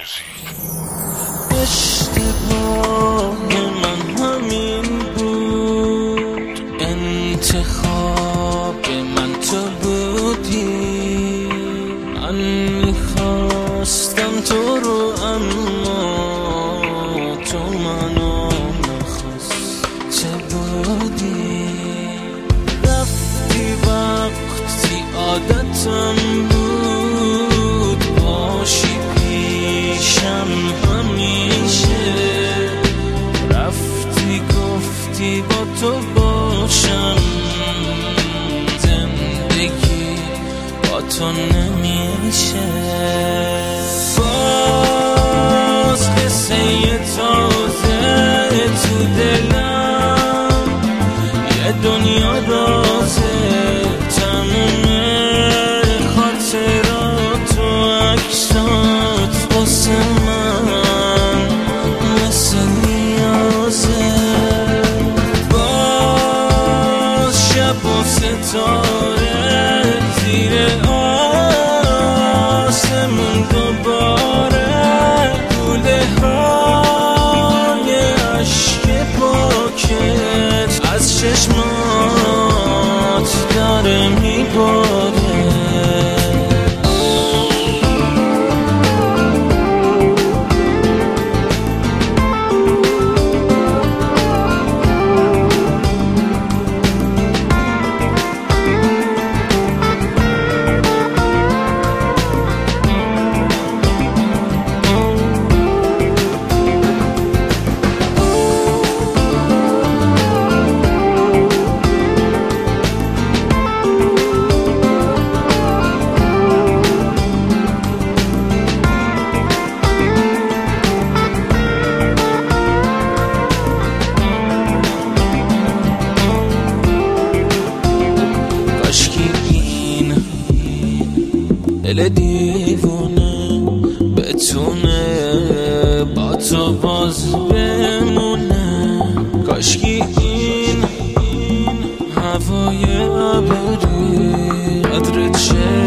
اشتباه من همین بود، انتخاب من تو بودی. من میخواستم تو رو اما تو منو نخواسته بودی. رفتی وقتی عادتم بود باشی پیشم همیشه. رفتی گفتی با تو باشم، زندگی با تو نمیشه. باز قصه تازه تو دلم، یه دنیا رازه تموم خاطرات و عکسات واسه من مثل نیازه. باز شب و ستاره زیر آسمون دوباره گوله های عشق پاکت از چشمات داره میباره. دل دیوونه بتونه با تو باز بمونه. کاشکی این هوای ابری قدر چه